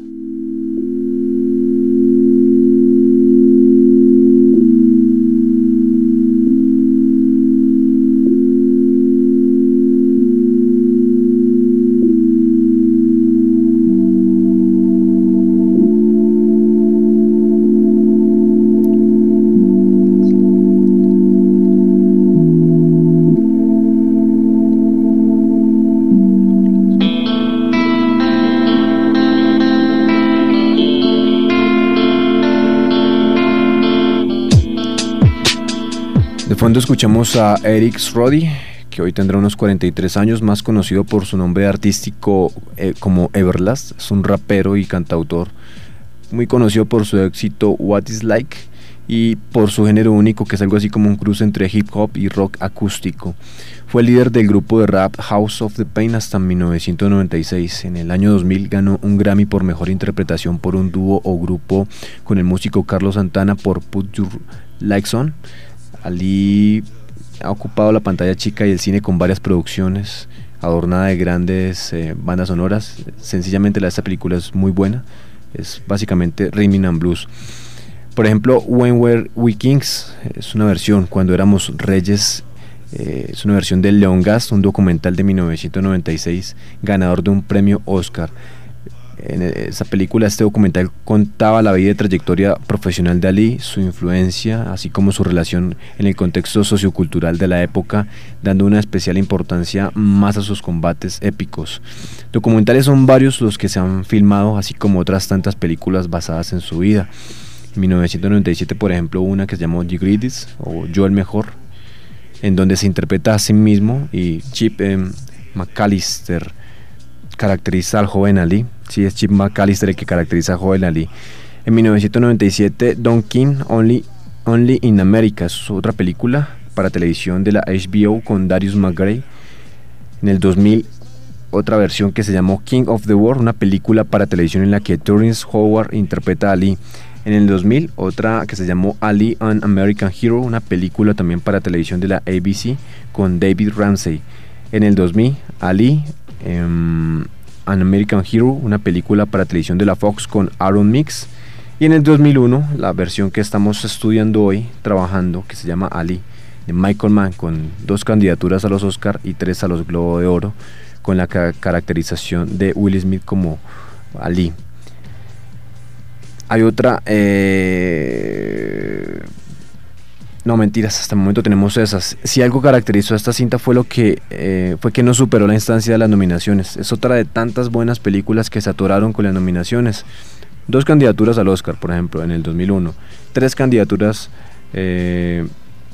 De fondo escuchamos a Eric Sroddy, que hoy tendrá unos cuarenta y tres años, más conocido por su nombre artístico eh, como Everlast. Es un rapero y cantautor muy conocido por su éxito What Is Like y por su género único, que es algo así como un cruce entre hip hop y rock acústico. Fue líder del grupo de rap House of the Pain hasta mil novecientos noventa y seis. En el año dos mil ganó un Grammy por mejor interpretación por un dúo o grupo con el músico Carlos Santana por Put Your Likes On. Ali ha ocupado la pantalla chica y el cine con varias producciones, adornada de grandes eh, bandas sonoras. Sencillamente la de esta película es muy buena, es básicamente Rhythm and Blues. Por ejemplo, When Were We Kings es una versión, Cuando Éramos Reyes, eh, es una versión de Leon Gast, un documental de mil novecientos noventa y seis, ganador de un premio Oscar. En esa película, este documental contaba la vida y trayectoria profesional de Ali, su influencia, así como su relación en el contexto sociocultural de la época, dando una especial importancia más a sus combates épicos. Documentales son varios los que se han filmado, así como otras tantas películas basadas en su vida. En mil novecientos noventa y siete, por ejemplo, una que se llamó The Greatest, o Yo el Mejor, en donde se interpreta a sí mismo y Chip eh, McAllister caracteriza al joven Ali. Sí, es Chip McAllister el que caracteriza al joven Ali. En mil novecientos noventa y siete, Don King, Only, Only in America, es otra película para televisión de la H B O con Darius McGray. En el dos mil, otra versión que se llamó King of the World, una película para televisión en la que Terrence Howard interpreta a Ali. En el dos mil, otra que se llamó Ali, an American Hero, una película también para televisión de la A B C con David Ramsey. En el dos mil, Ali, um, an American Hero, una película para televisión de la Fox con Aaron Mix. Y en el dos mil uno, la versión que estamos estudiando hoy, trabajando, que se llama Ali, de Michael Mann, con dos candidaturas a los Oscar y tres a los Globo de Oro, con la ca- caracterización de Will Smith como Ali. Hay otra, eh... no, mentiras, hasta el momento tenemos esas. Si algo caracterizó a esta cinta fue lo que eh, fue que no superó la instancia de las nominaciones. Es otra de tantas buenas películas que se atoraron con las nominaciones. Dos candidaturas al Oscar, por ejemplo, en el dos mil uno. Tres candidaturas, eh,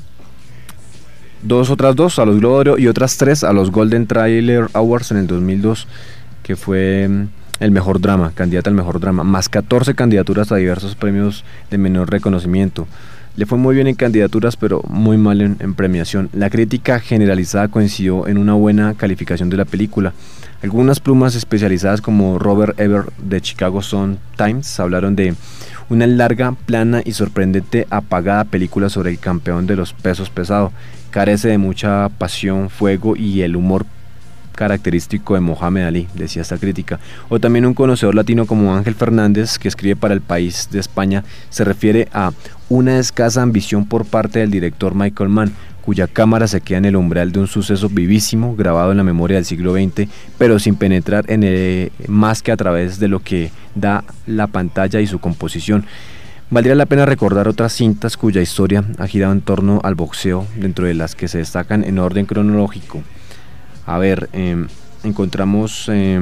dos otras dos a los Globo de Oro y otras tres a los Golden Trailer Awards en el dos mil dos, que fue el mejor drama, candidata al mejor drama, más catorce candidaturas a diversos premios de menor reconocimiento. Le fue muy bien en candidaturas, pero muy mal en, en premiación. La crítica generalizada coincidió en una buena calificación de la película. Algunas plumas especializadas como Robert Ebert de Chicago Sun-Times hablaron de una larga, plana y sorprendente apagada película sobre el campeón de los pesos pesados. Carece de mucha pasión, fuego y el humor característico de Mohamed Ali, decía esta crítica. O también un conocedor latino como Ángel Fernández, que escribe para El País de España, se refiere a una escasa ambición por parte del director Michael Mann, cuya cámara se queda en el umbral de un suceso vivísimo, grabado en la memoria del siglo veinte, pero sin penetrar en el, más que a través de lo que da la pantalla y su composición. Valdría la pena recordar otras cintas cuya historia ha girado en torno al boxeo, dentro de las que se destacan en orden cronológico. A ver, eh, encontramos eh,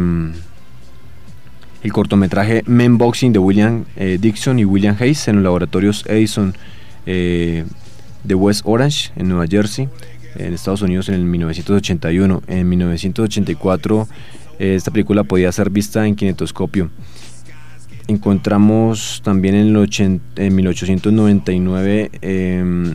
el cortometraje Men Boxing de William eh, Dixon y William Hayes en los laboratorios Edison eh, de West Orange, en Nueva Jersey, en Estados Unidos, en el mil novecientos ochenta y uno. En mil novecientos ochenta y cuatro eh, esta película podía ser vista en kinetoscopio. Encontramos también en, el ochenta, en mil ochocientos noventa y nueve eh,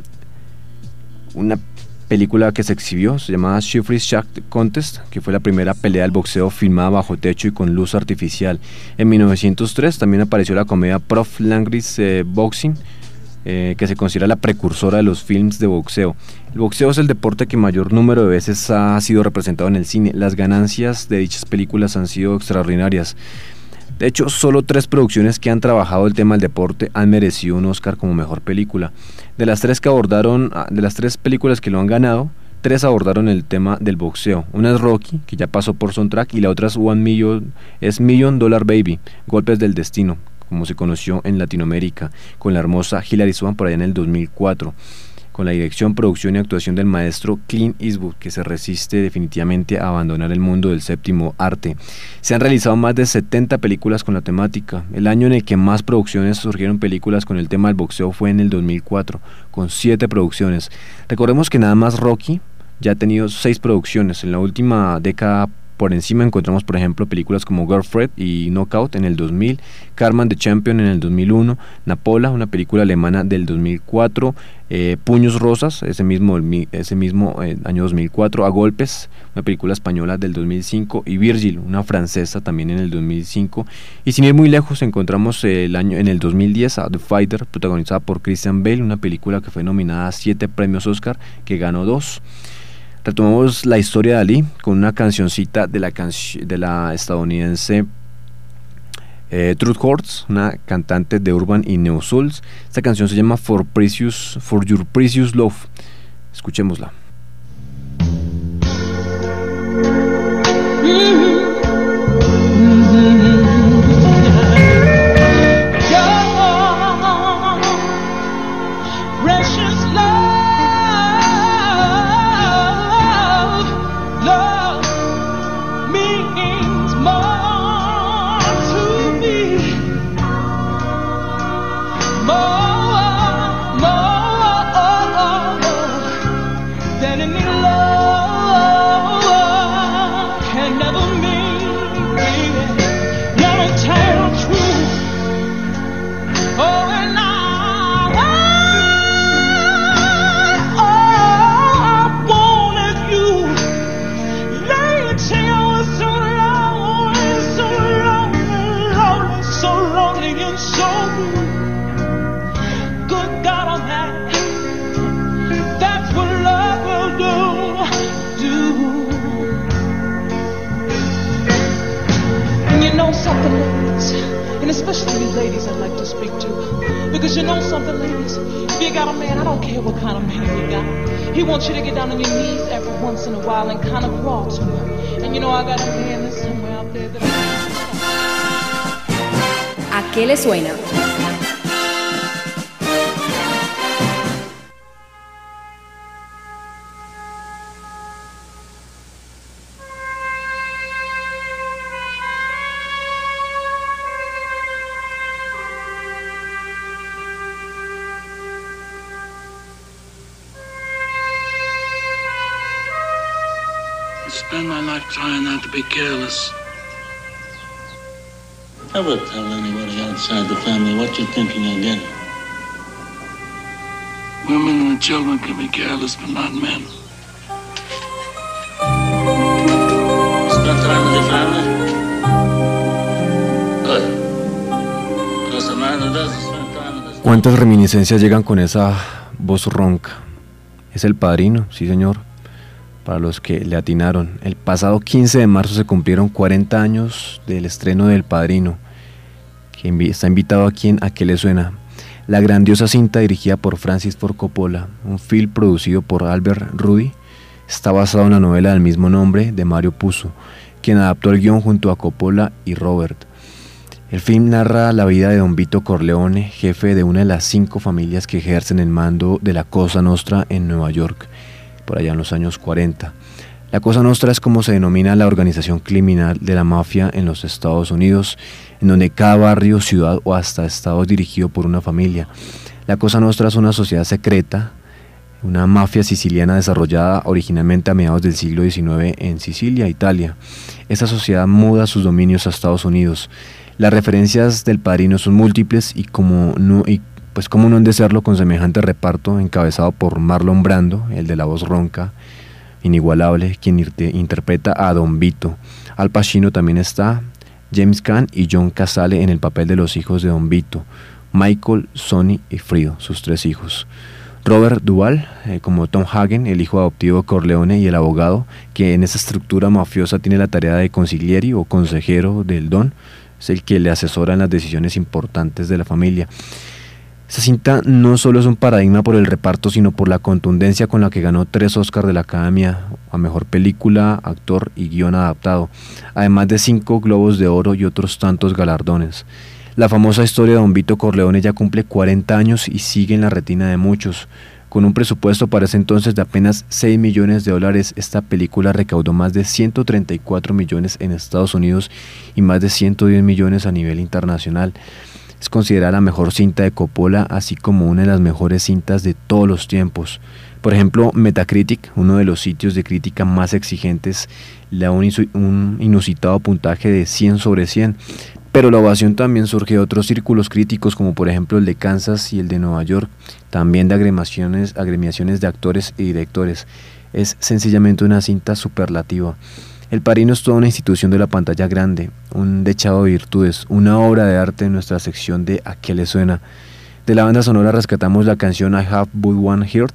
una película que se exhibió, se llamaba Shifty's Shack Contest, que fue la primera pelea del boxeo filmada bajo techo y con luz artificial. En mil novecientos tres también apareció la comedia Prof. Langris eh, Boxing, eh, que se considera la precursora de los films de boxeo. El boxeo es el deporte que mayor número de veces ha sido representado en el cine. Las ganancias de dichas películas han sido extraordinarias. De hecho, solo tres producciones que han trabajado el tema del deporte han merecido un Oscar como mejor película. De las tres que abordaron, de las tres películas que lo han ganado, tres abordaron el tema del boxeo. Una es Rocky, que ya pasó por soundtrack, y la otra es One Million, es Million Dollar Baby, Golpes del Destino, como se conoció en Latinoamérica, con la hermosa Hilary Swank por allá en el dos mil cuatro. Con la dirección, producción y actuación del maestro Clint Eastwood, que se resiste definitivamente a abandonar el mundo del séptimo arte. Se han realizado más de setenta películas con la temática. El año en el que más producciones surgieron películas con el tema del boxeo fue en el dos mil cuatro, con siete producciones. Recordemos que nada más Rocky ya ha tenido seis producciones. En la última década por encima encontramos, por ejemplo, películas como Girlfriend y Knockout en el dos mil, Carman the Champion en el dos mil uno, Napola, una película alemana del dos mil cuatro, eh, Puños Rosas, ese mismo, ese mismo eh, año dos mil cuatro, A Golpes, una película española del dos mil cinco, y Virgil, una francesa también en el dos mil cinco. Y sin ir muy lejos encontramos el año, en el dos mil diez a The Fighter, protagonizada por Christian Bale, una película que fue nominada a siete premios Oscar, que ganó dos. Retomamos la historia de Ali con una cancioncita de la, canci- de la estadounidense Eh, Truth Hurts, una cantante de urban y neo souls. Esta canción se llama For Precious, For Your Precious Love. Escuchémosla. Especially ladies I'd like to speak to. Because you know something, ladies? If you got a man, I don't care what kind of man you got. He wants you to get down on your knees every once in a while and kind of crawl to him. And you know I got a man that's somewhere out there that I... ¿A qué le suena? Spend my life trying not to be careless. Never tell anybody outside the family what you're thinking of getting. Women and children can be careless, but not men. Spend time with your family? Good. Because a man who doesn't spend time with his family... ¿Cuántas reminiscencias llegan con esa voz ronca? Es El Padrino, sí señor. Para los que le atinaron, el pasado quince de marzo se cumplieron cuarenta años del estreno de El Padrino, que invi- está invitado aquí en ¿A qué le suena? La grandiosa cinta dirigida por Francis Ford Coppola, un film producido por Albert Rudy, está basado en la novela del mismo nombre de Mario Puzo, quien adaptó el guión junto a Coppola y Robert. El film narra la vida de Don Vito Corleone, jefe de una de las cinco familias que ejercen el mando de la Cosa Nostra en Nueva York, por allá en los años cuarenta. La Cosa Nostra es como se denomina la organización criminal de la mafia en los Estados Unidos, en donde cada barrio, ciudad o hasta estado es dirigido por una familia. La Cosa Nostra es una sociedad secreta, una mafia siciliana desarrollada originalmente a mediados del siglo diecinueve en Sicilia, Italia. Esta sociedad muda sus dominios a Estados Unidos. Las referencias del Padrino son múltiples y como no... Y pues cómo no han de serlo con semejante reparto encabezado por Marlon Brando, el de la voz ronca, inigualable, quien interpreta a Don Vito. Al Pacino también está, James Caan y John Cazale en el papel de los hijos de Don Vito, Michael, Sonny y Frido, sus tres hijos. Robert Duvall, eh, como Tom Hagen, el hijo adoptivo de Corleone y el abogado, que en esa estructura mafiosa tiene la tarea de consiglieri o consejero del Don, es el que le asesora en las decisiones importantes de la familia. Esta cinta no solo es un paradigma por el reparto, sino por la contundencia con la que ganó tres Oscars de la Academia a Mejor Película, Actor y Guión Adaptado, además de cinco Globos de Oro y otros tantos galardones. La famosa historia de Don Vito Corleone ya cumple cuarenta años y sigue en la retina de muchos. Con un presupuesto para ese entonces de apenas seis millones de dólares, esta película recaudó más de ciento treinta y cuatro millones en Estados Unidos y más de ciento diez millones a nivel internacional. Es considerada la mejor cinta de Coppola, así como una de las mejores cintas de todos los tiempos. Por ejemplo, Metacritic, uno de los sitios de crítica más exigentes, le da un, un inusitado puntaje de cien sobre cien. Pero la ovación también surge de otros círculos críticos, como por ejemplo el de Kansas y el de Nueva York, también de agremiaciones, agremiaciones de actores y directores. Es sencillamente una cinta superlativa. El Padrino es toda una institución de la pantalla grande, un dechado de virtudes, una obra de arte en nuestra sección de ¿A qué le suena? De la banda sonora rescatamos la canción I Have But One Heart,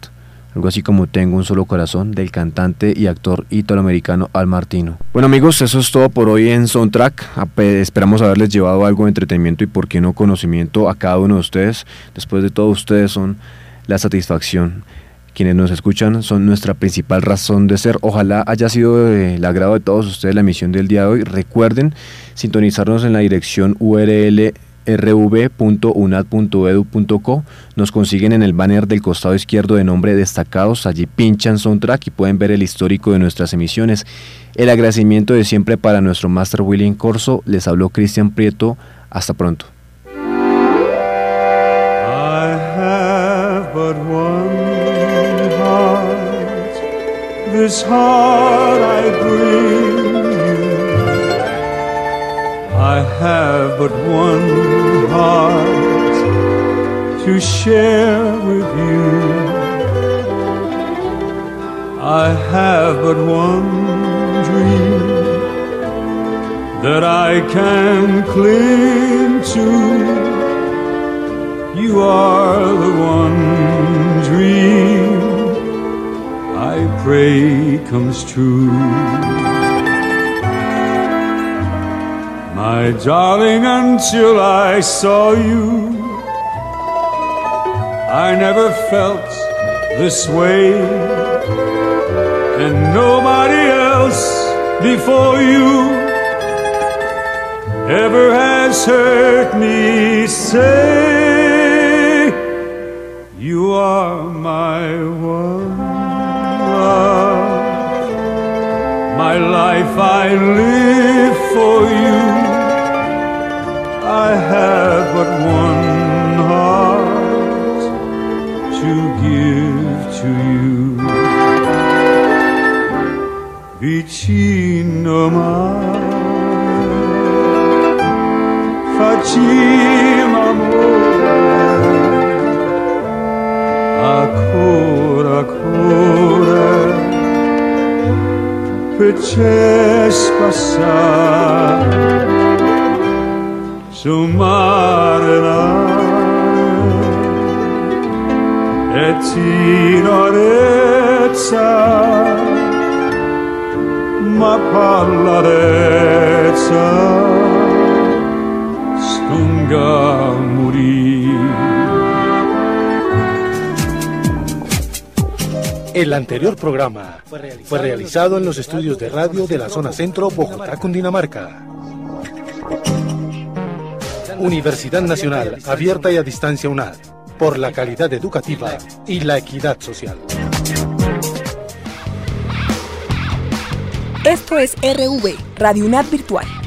algo así como Tengo un solo corazón, del cantante y actor italoamericano Al Martino. Bueno amigos, eso es todo por hoy en Soundtrack. Esperamos haberles llevado algo de entretenimiento y por qué no conocimiento a cada uno de ustedes. Después de todo, ustedes son la satisfacción. Quienes nos escuchan son nuestra principal razón de ser. Ojalá haya sido del agrado de todos ustedes la emisión del día de hoy. Recuerden sintonizarnos en la dirección U R L r v punto u n a d punto e d u punto co. Nos consiguen en el banner del costado izquierdo de nombre Destacados. Allí pinchan Soundtrack y pueden ver el histórico de nuestras emisiones. El agradecimiento de siempre para nuestro Master William Corso. Les habló Cristian Prieto. Hasta pronto. I have but one heart. This heart I bring you. I have but one heart to share with you. I have but one dream that I can cling to. You are the one dream I pray comes true. My darling, until I saw you, I never felt this way, and nobody else before you ever has heard me say, you are my one love, my life I live for you. I have but one heart to give to you. Vicino mai facciamo amore, ancora ancora facesse passare su mare e tenerezza, ma pallarezza stunga morir. El anterior programa fue realizado en los estudios de radio de la zona centro, Bogotá, Cundinamarca. Universidad Nacional, abierta y a distancia UNAD, por la calidad educativa y la equidad social. Esto es R V, Radio UNAD Virtual.